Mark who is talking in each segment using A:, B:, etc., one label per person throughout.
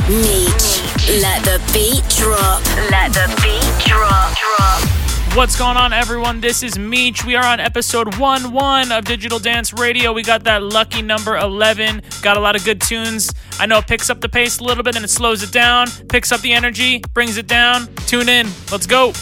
A: Meech. Let the beat drop. Let the beat drop.
B: What's going on, everyone? This is Meech. We are on episode 11 of Digital Dance Radio. We got that lucky number 11. Got a lot of good tunes. I know it picks up the pace a little bit and it slows it down. Picks up the energy, brings it down. Tune in. Let's go.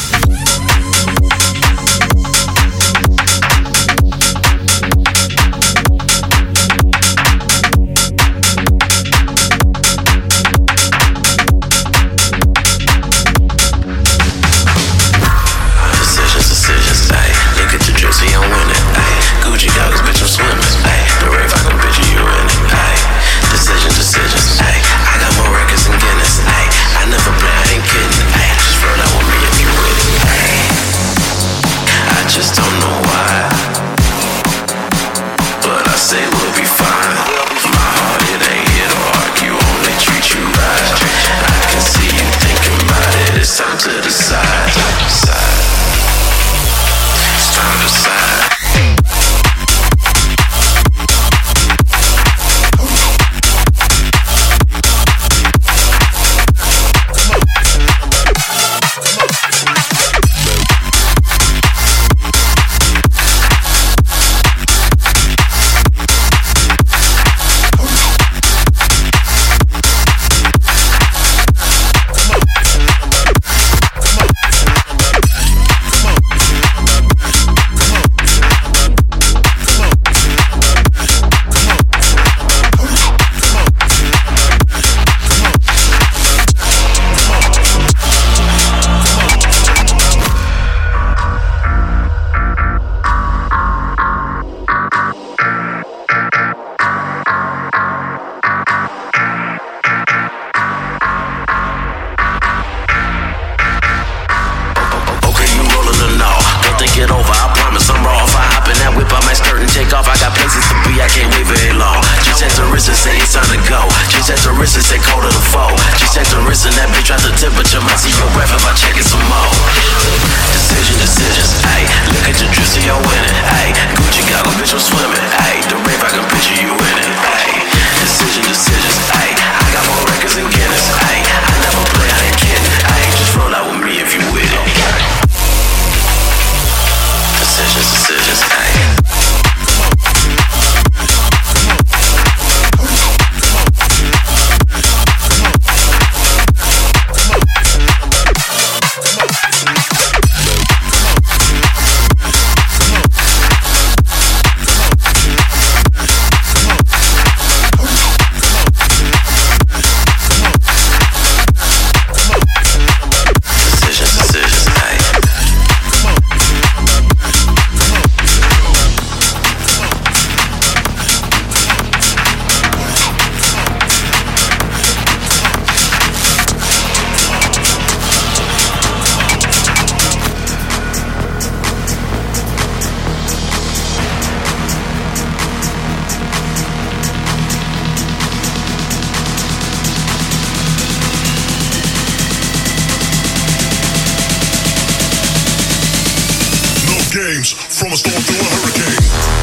C: From a storm to a hurricane.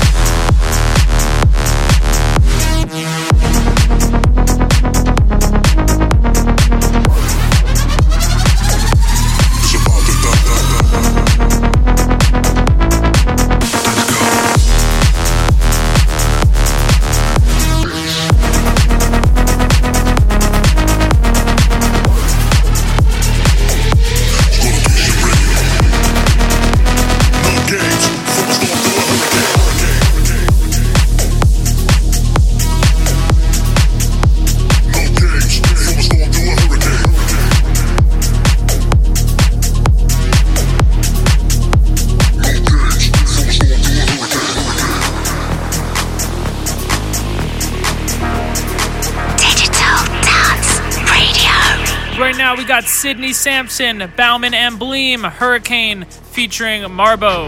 B: We got Sydney Sampson, Bauman and Bleem, Hurricane featuring Marbo.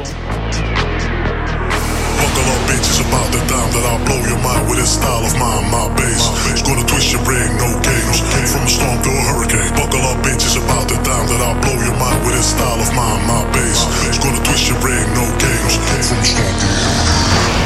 C: Buckle up, bitch, it's about the time that I'll blow your mind with this style of mine, my bass. It's gonna twist your brain, no games. From a storm to a hurricane. Buckle up, bitch, it's about the time that I'll blow your mind with this style of mine, my bass. It's gonna twist your brain, no games. From a storm to a hurricane.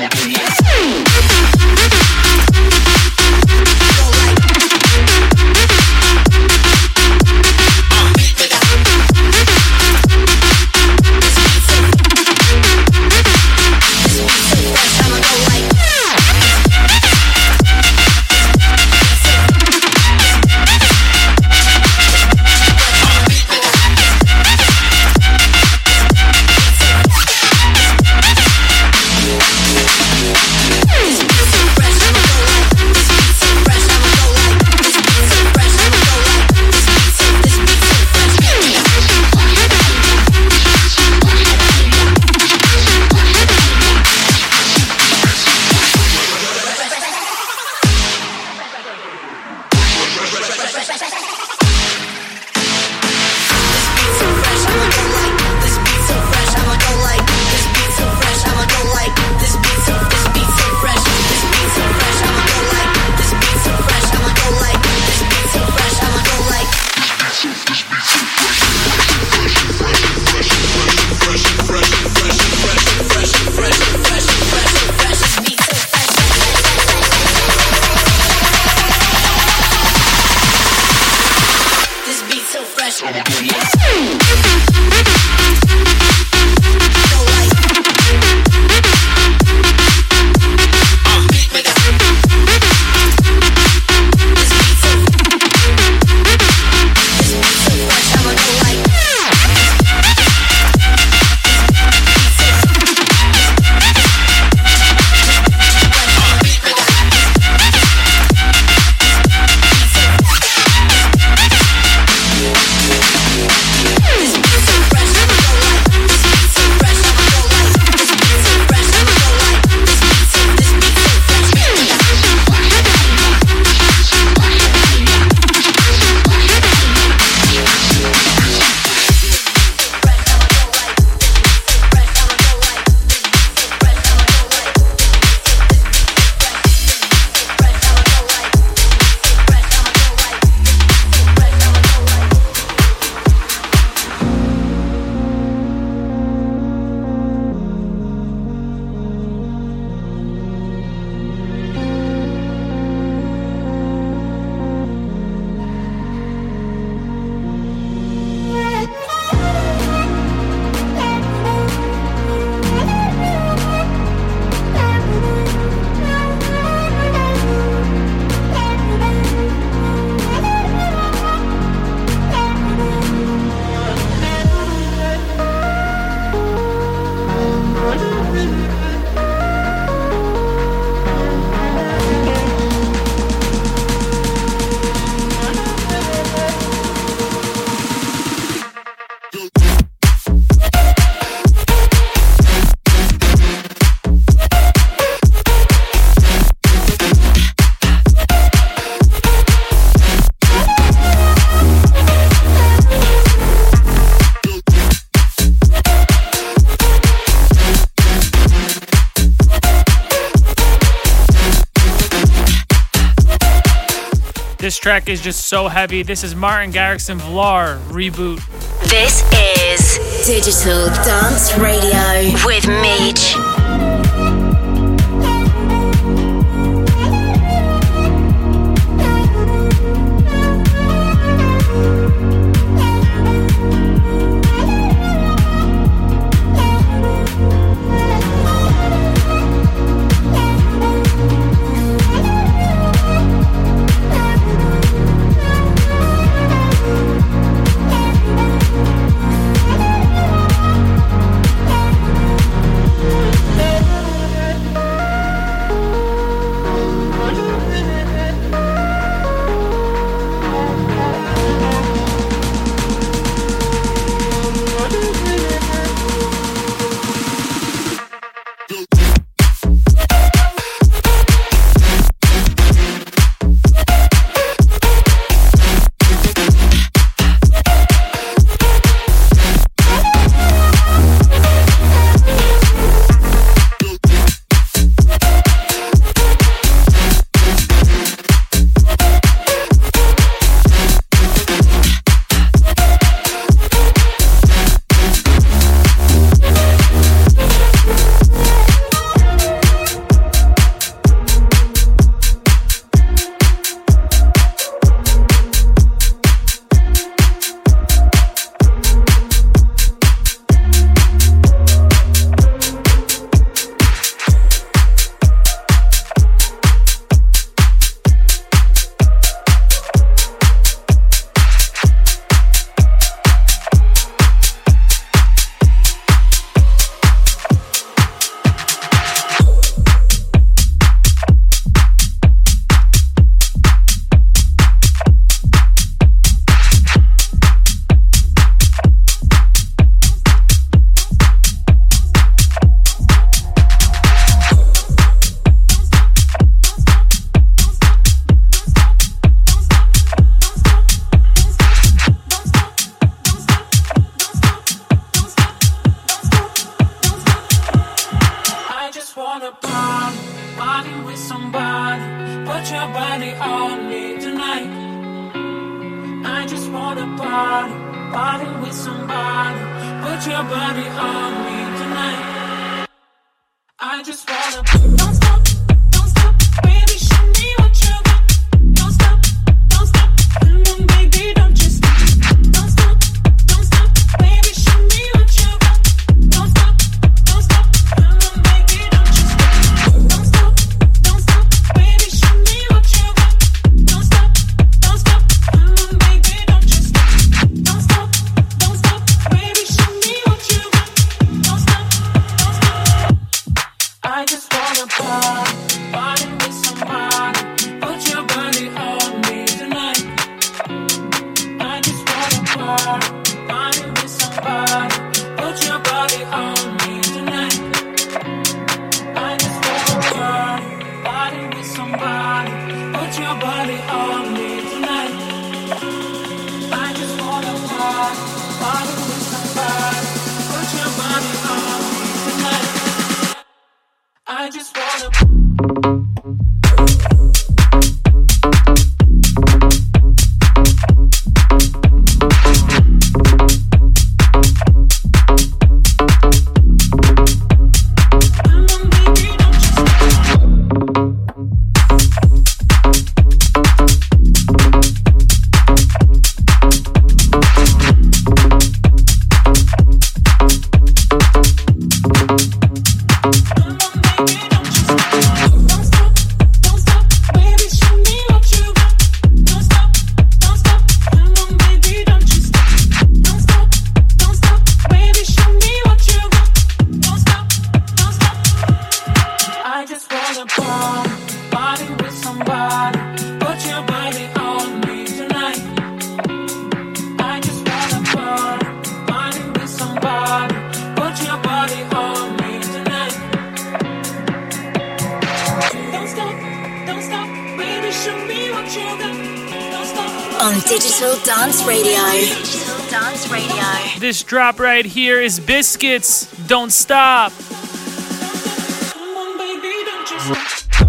B: This track is just so heavy. This is Martin Garrix and Vlar, Reboot.
A: This is Digital Dance Radio with Meech.
D: party, party with somebody. Put your body on me tonight. I just wanna don't stop, baby, show me what you got. Don't stop, come on, baby, don't you stop. Don't stop, baby, show me what you got. Don't stop, come on, baby, don't you stop. Don't stop, baby, show me what you got. Don't stop, come on, baby, don't you stop. Don't stop, baby, show me what you got. Don't stop. I just wanna party with somebody. Put your body on me tonight. I just wanna party with somebody. Put your body on me tonight. I just wanna party with somebody. Put your body on me tonight. I just wanna party with somebody. Put your body on me tonight. I just wanna
A: on Digital Dance Radio. Digital Dance Radio.
B: This drop right here is Biscuits, Don't Stop.
D: come on, baby, don't you stop.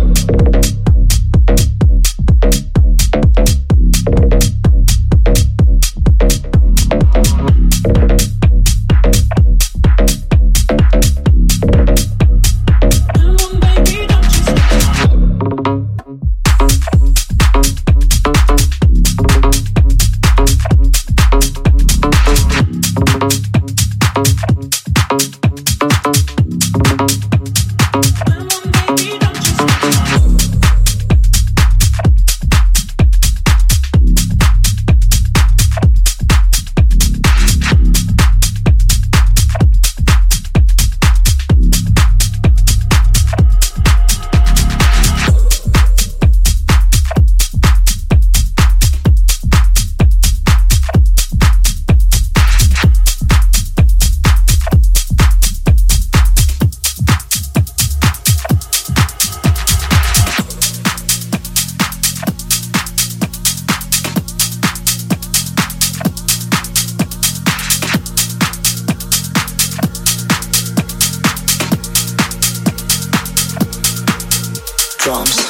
E: Drums.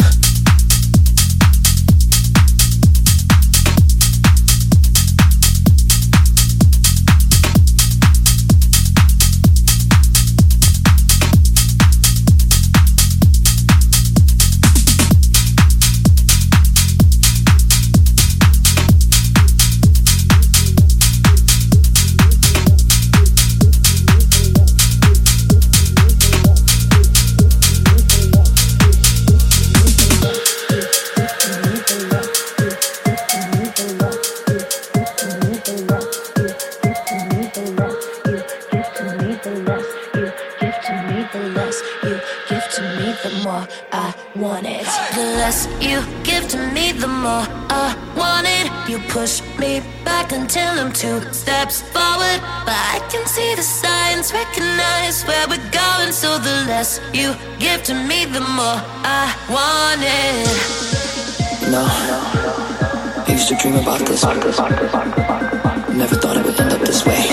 F: Push me back until I'm 2 steps forward, but I can see the signs, recognize where we're going. So the less you give to me, the more I want it.
E: No, I used to dream about this. Never thought it would end up this way.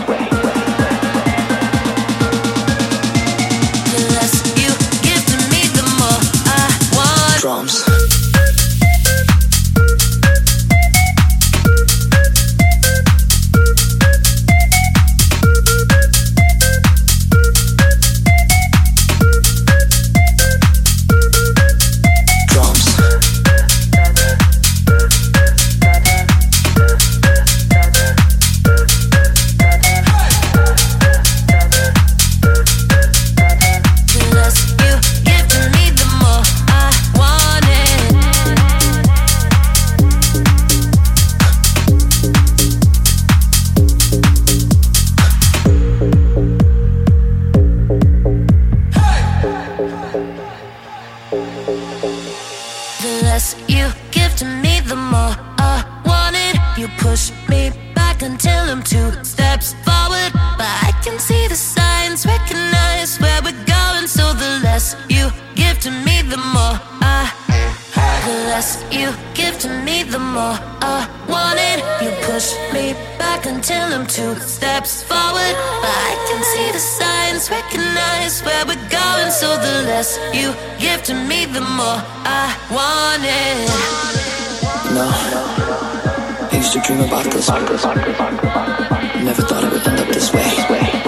F: The less you give to me, the more I want.
E: Drums.
F: back until I'm 2 steps forward. But I can see the signs, recognize where we're going. So the less you give to me, the more I the less you give to me, the more I want it. You push me back until I'm 2 steps forward. But I can see the signs, recognize where we're going. So the less you give to me, the more I want it.
E: No, I used to dream about this. Never thought it would end up this way.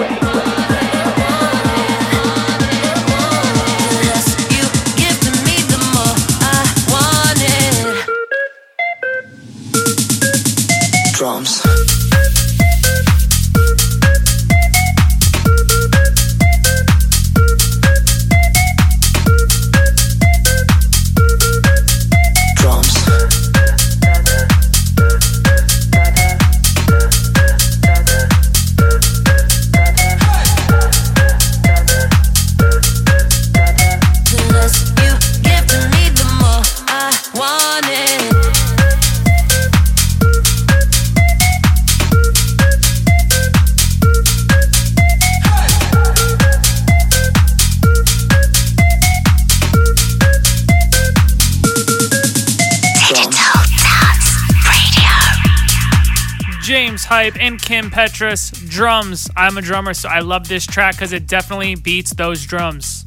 E: Drums.
B: James Hype and Kim Petras, Drums. I'm a drummer, so I love this track because it definitely beats those drums.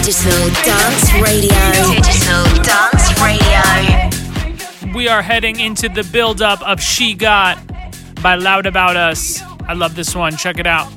A: Digital Dance Radio. Digital Dance Radio.
B: We are heading into the build-up of She Got by Loud About Us. I love this one. Check it out.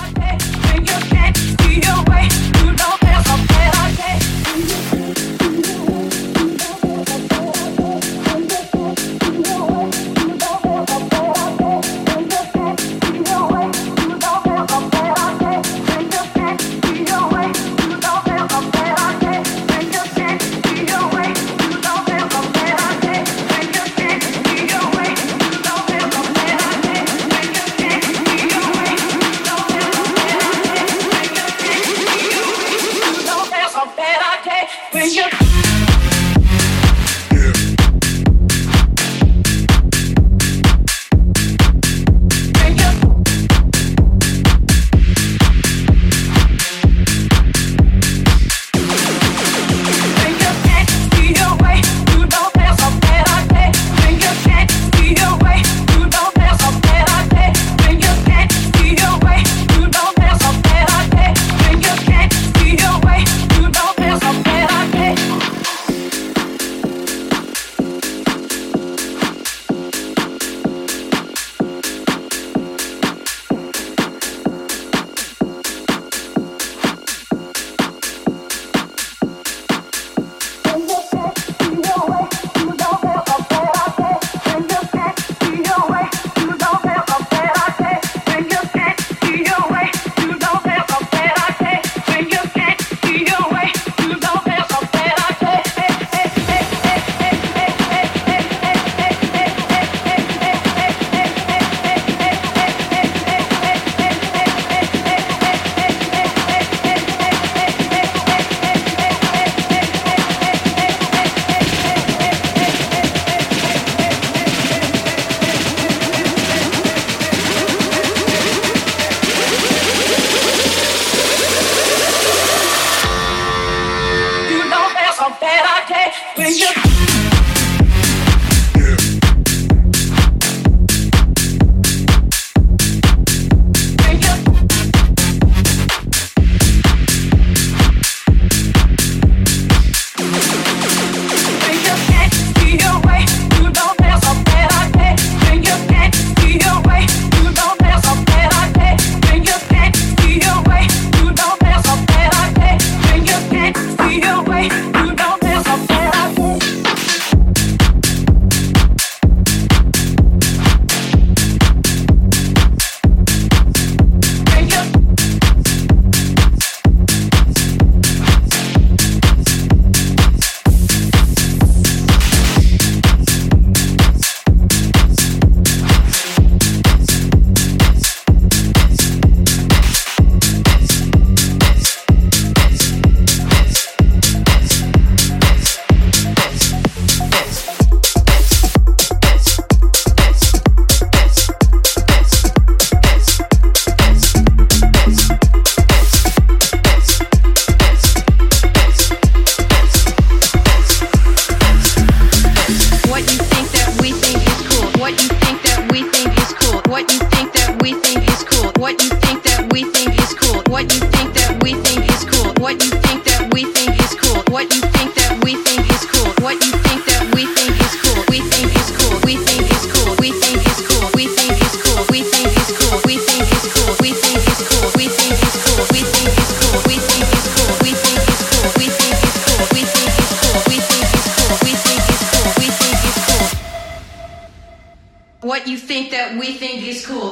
G: What you think that we think is cool.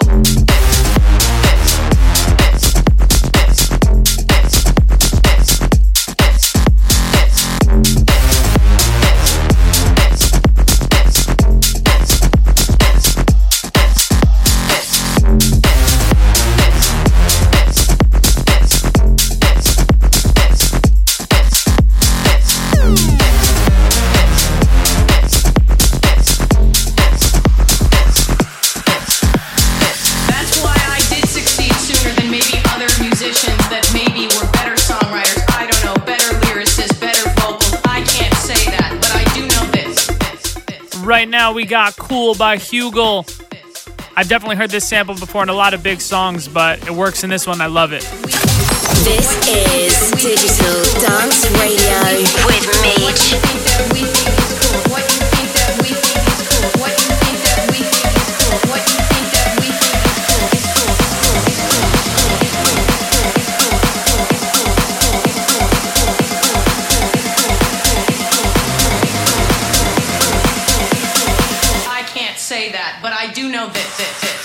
B: Right now we got Cool by Hugel. I've definitely heard this sample before in a lot of big songs, but it works in this one. I love it.
A: This is Digital Dance Radio with Meech.
G: Say that, but I do know this.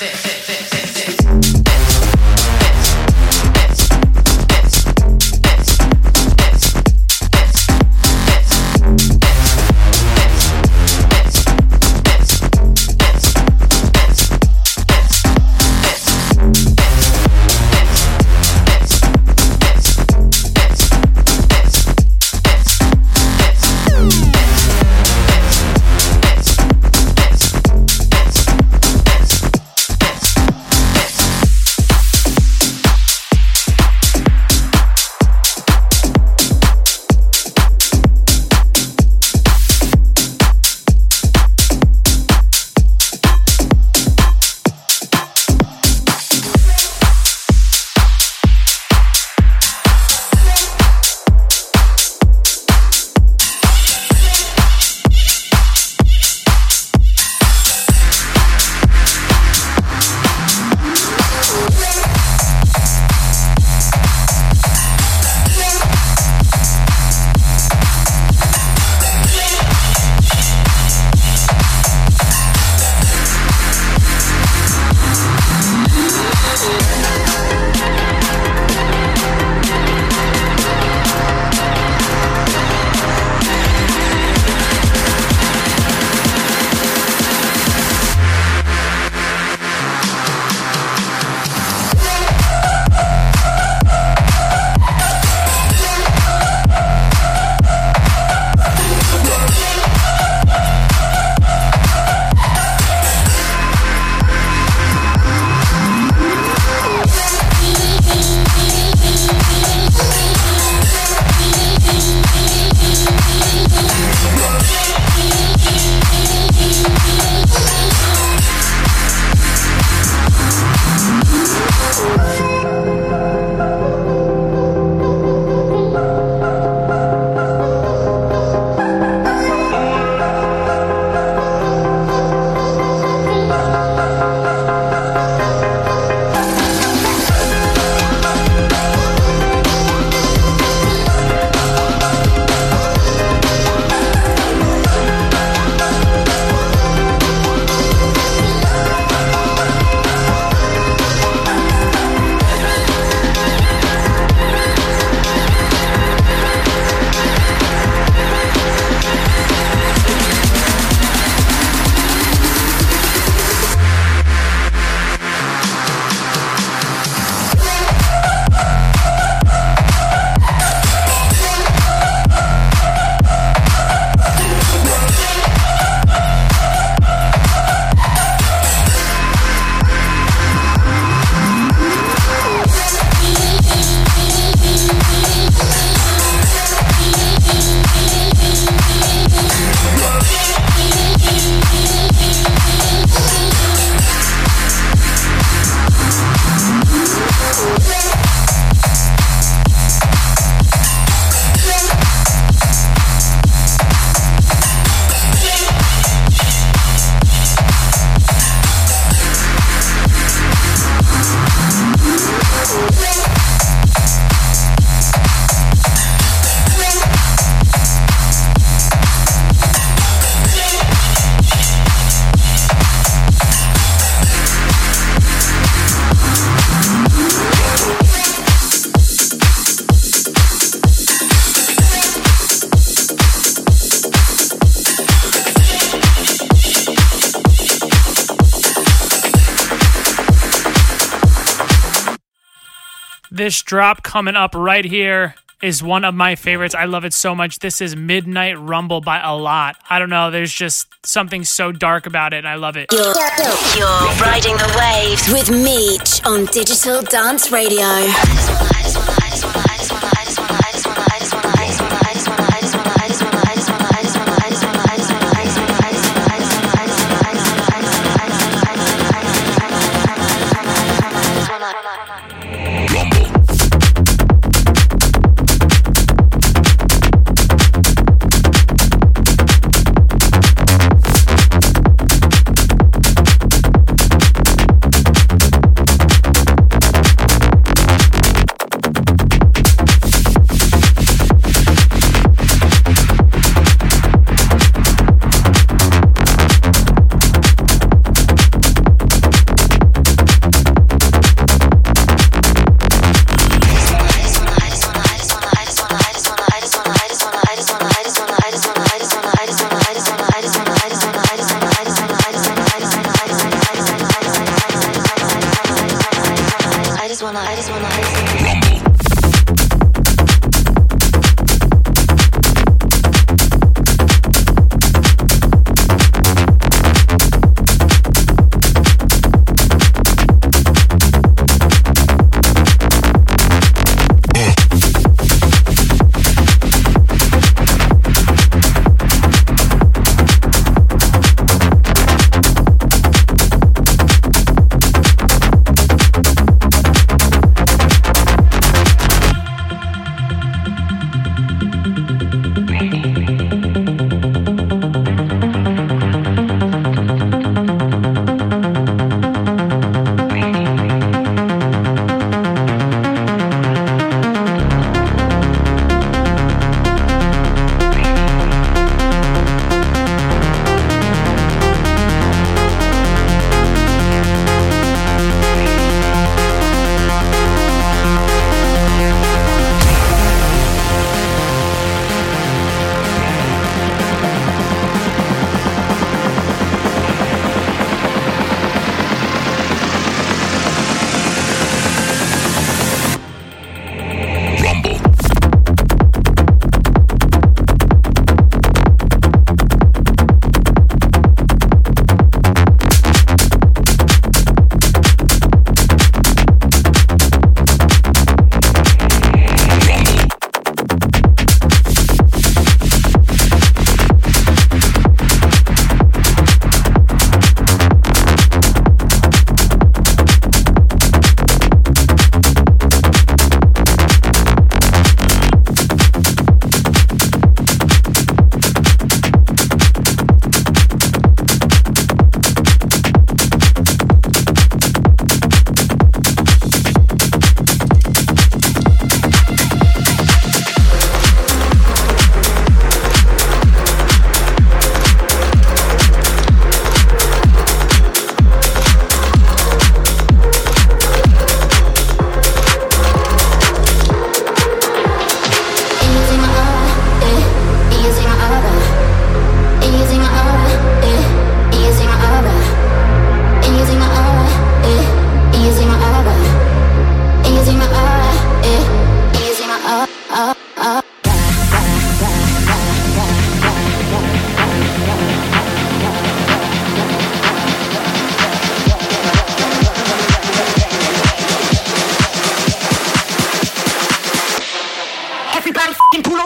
B: This drop coming up right here is one of my favorites. I love it so much. This is Midnight Rumble by A Lot. I don't know. There's just something so dark about it, and I love it.
A: You're riding the waves with Meech on Digital Dance Radio.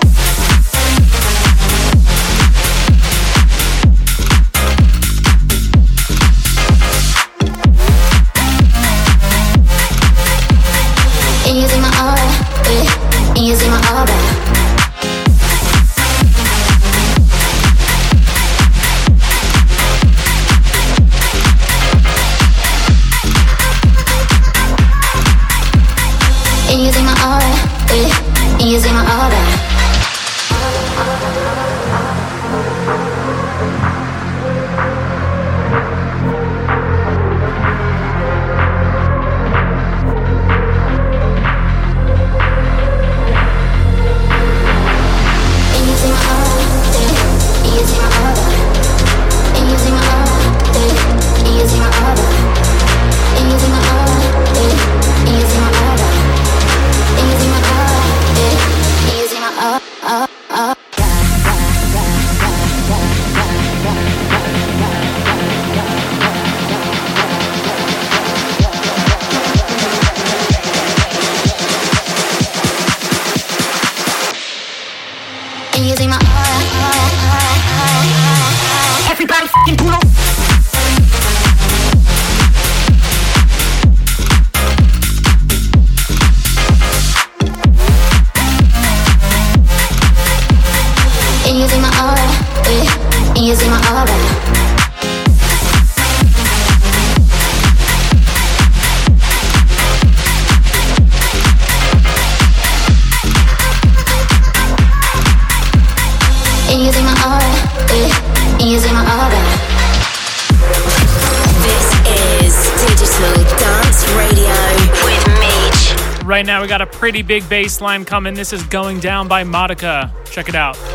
B: Right now we got a pretty big bass line coming. This is Going Down by Modica. Check it out.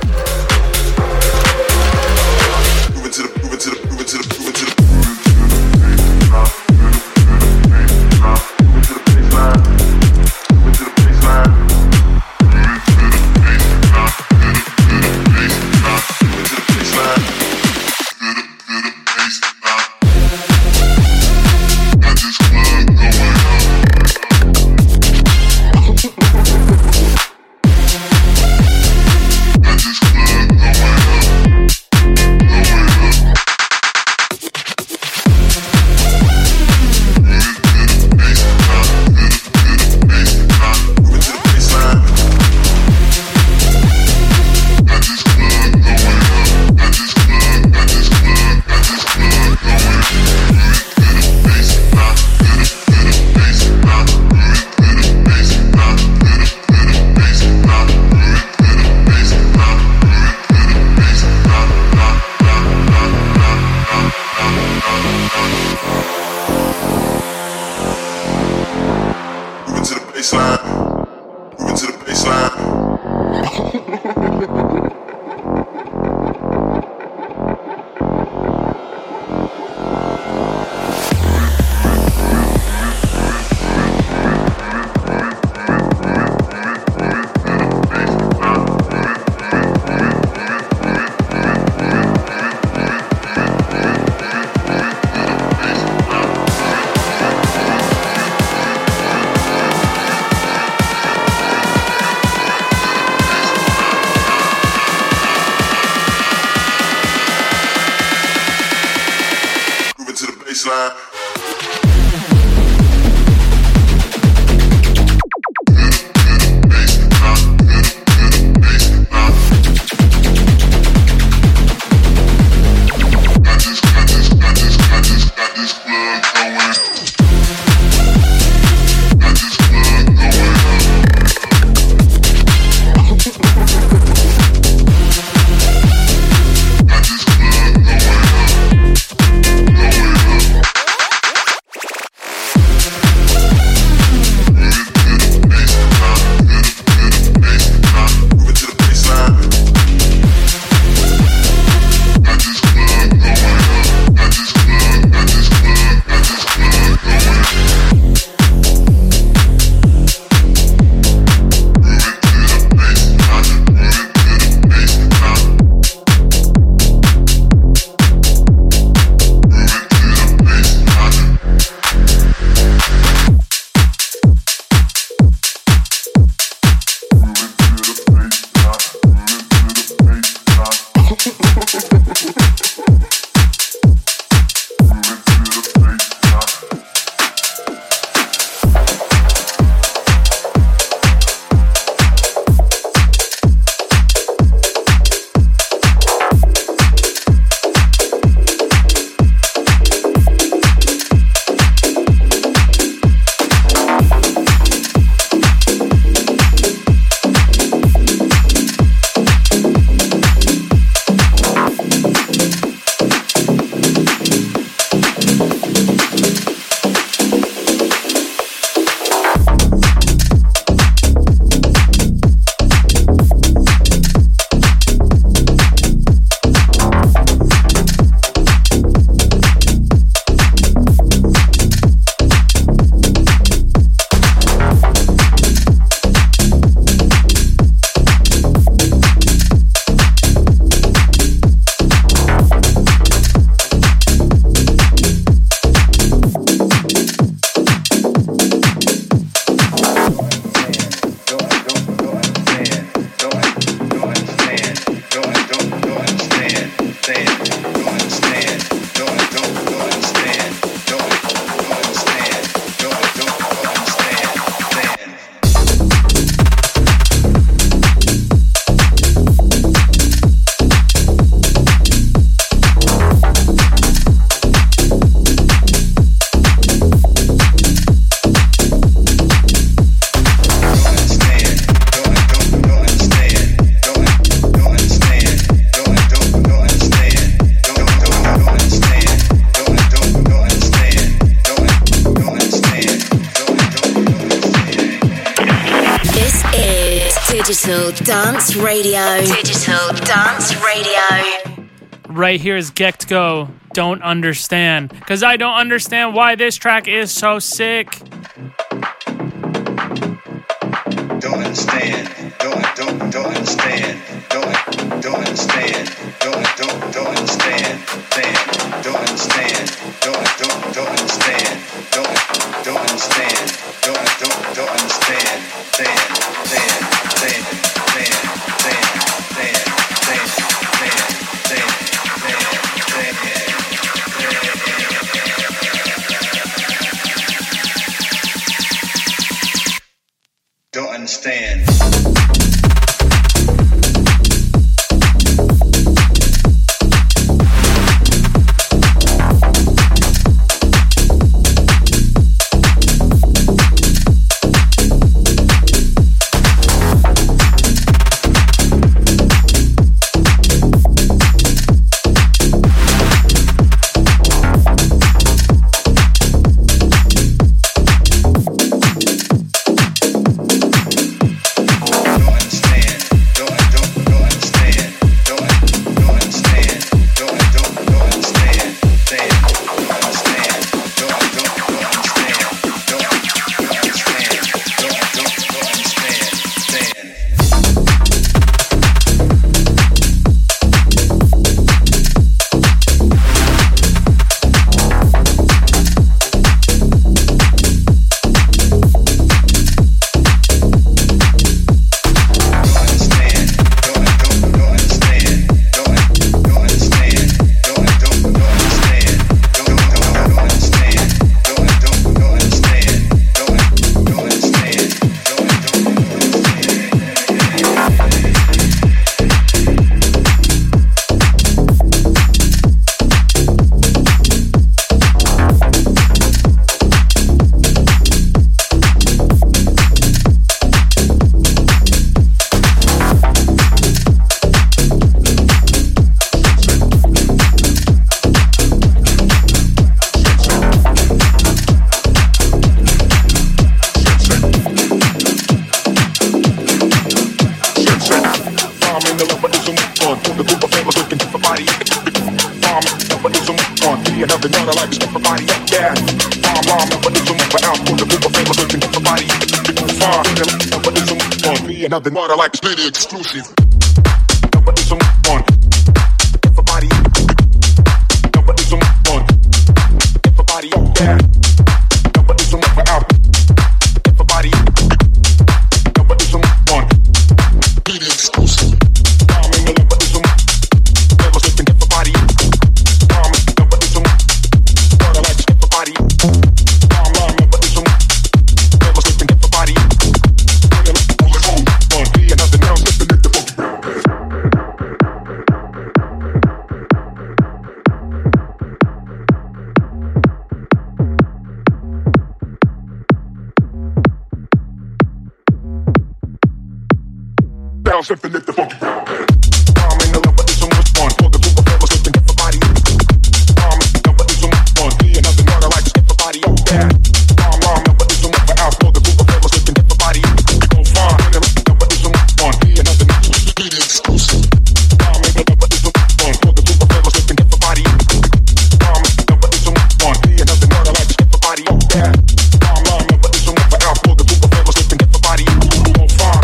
A: Digital Dance Radio. Digital Dance Radio.
B: Right here is Gekko, Don't Understand. Because I don't understand why this track is so sick.
H: Don't understand. Don't understand. Don't understand. Don't understand. Don't understand. Don't understand. Don't understand. Don't understand. Don't understand. Don't understand. Don't understand.
C: Nothing more like Spinny exclusive. Something that the funky I'm in the love, but this one was fun. For the group of fellas looking at the body. But this one was fun. Be another nerd, I like to skip the body. Oh, yeah. But this one was for out. For the group of fellas looking at the body. Oh, fine. But this one was fun. Be another nerd, be the exclusive. But this one was fun. For the group of fellas looking at the body. But this one was fun. Be another nerd, I like to skip the body. Oh, yeah. But this one was for out. For the group of fellas looking at the body. Oh, fine.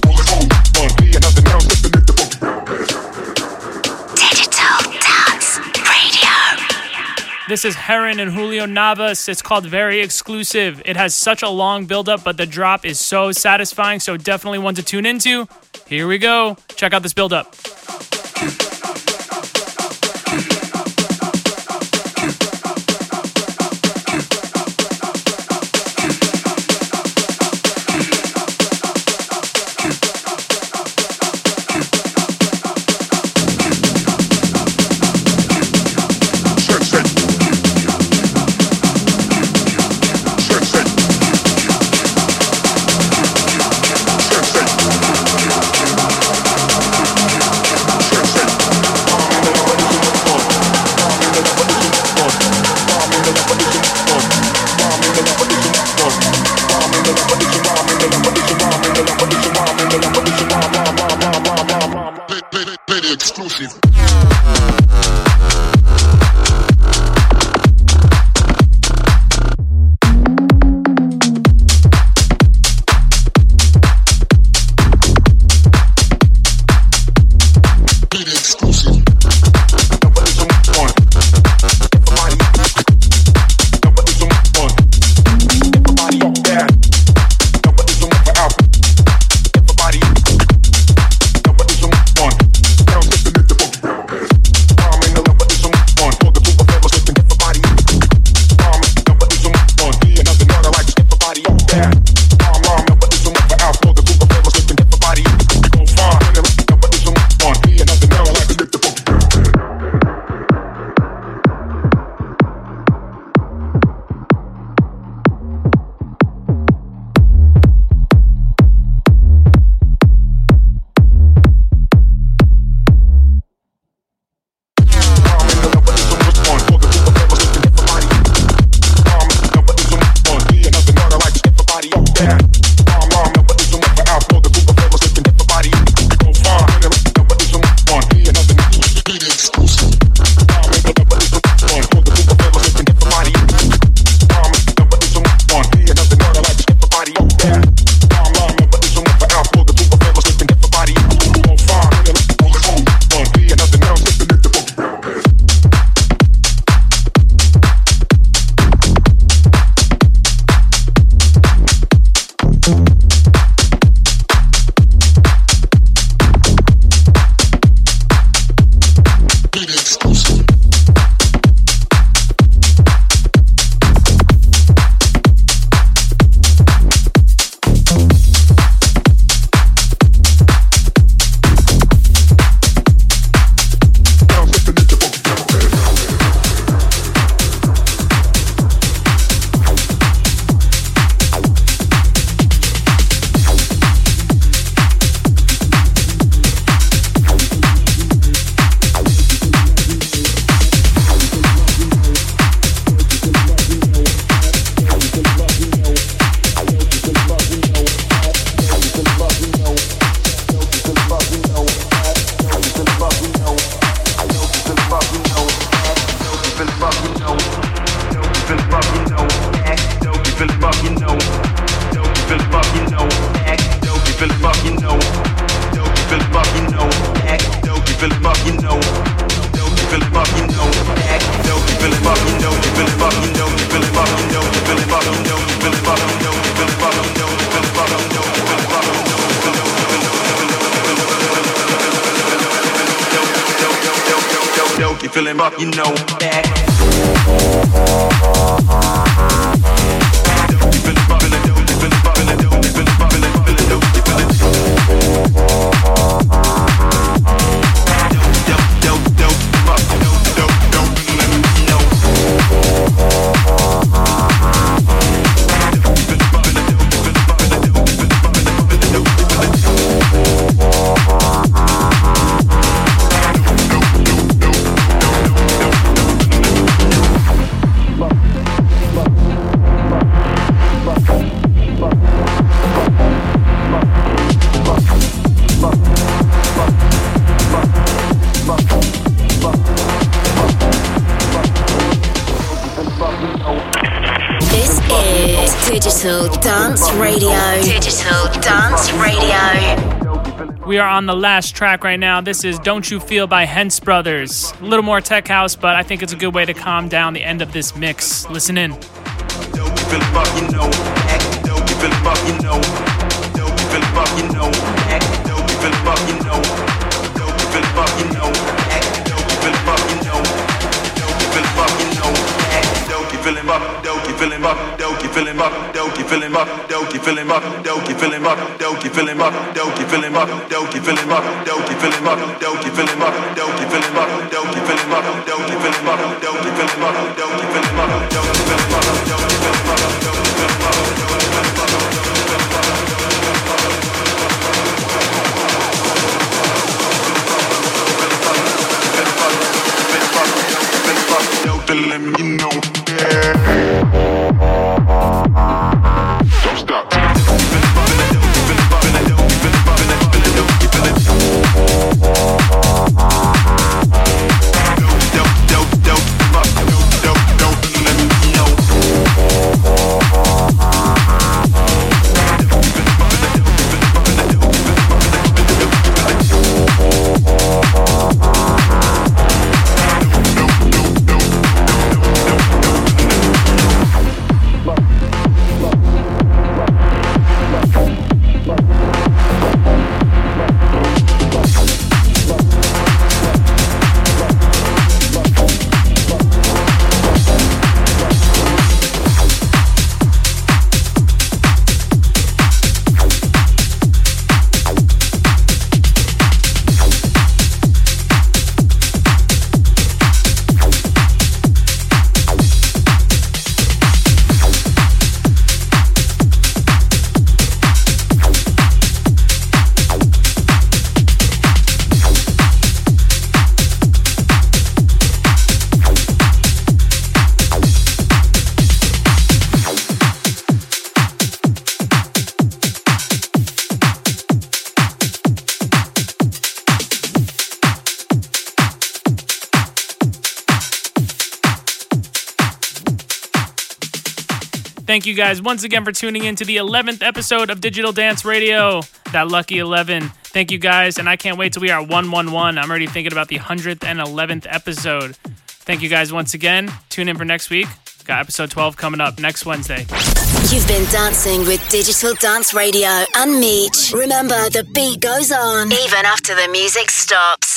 B: This is Heron and Julio Navas. It's called Very Exclusive. It has such a long build-up, but the drop is so satisfying, so definitely one to tune into. Here we go. Check out this build-up.
C: Sensei. Play the exclusive.
A: Digital Dance Radio. Digital Dance Radio.
B: We are on the last track right now. This is Don't You Feel by Hence Brothers. A little more tech house, but I think it's a good way to calm down the end of this mix. Listen in.
C: Let me know. Don't stop.
B: Thank you guys once again for tuning in to the 11th episode of Digital Dance Radio, that lucky 11. Thank you guys, and I can't wait till we are 111. I'm already thinking about the 100th and 11th episode. Thank you guys once again. Tune in for next week. Got episode 12 coming up next Wednesday.
A: You've been dancing with Digital Dance Radio and Meech. Remember, the beat goes on even after the music stops.